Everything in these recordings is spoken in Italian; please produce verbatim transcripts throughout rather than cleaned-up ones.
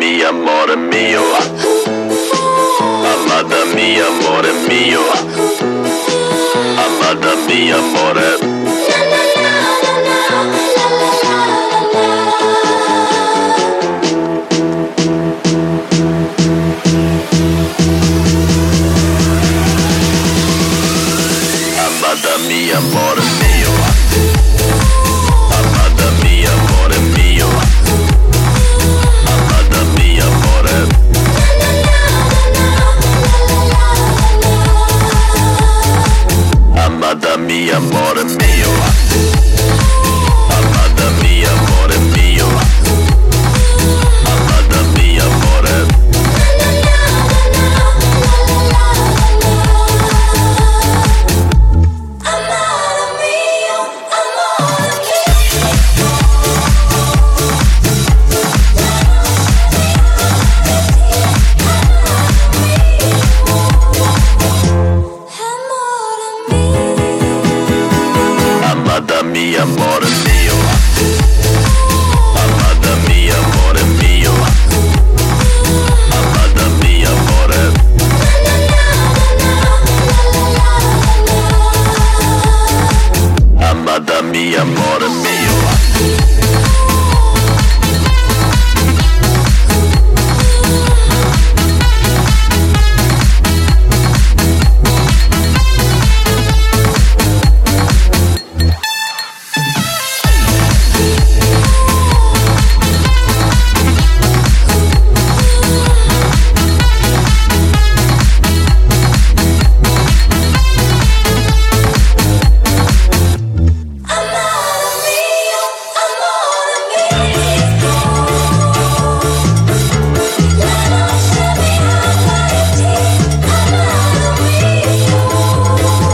mia, amore mio. Amada mia, amore mio. Amada mia, amore. Amada mia, amore mio. Amada mia, amore mio. Amada mia, amore. Amada mia, amore mio. Amada mia, amore mio. Amada mia, amore. Amada mia, amore mio. Amada mia, amore mio. Amada mia, amore. Amada mia, amore mio.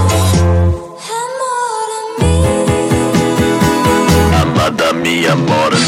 Amada mia, amore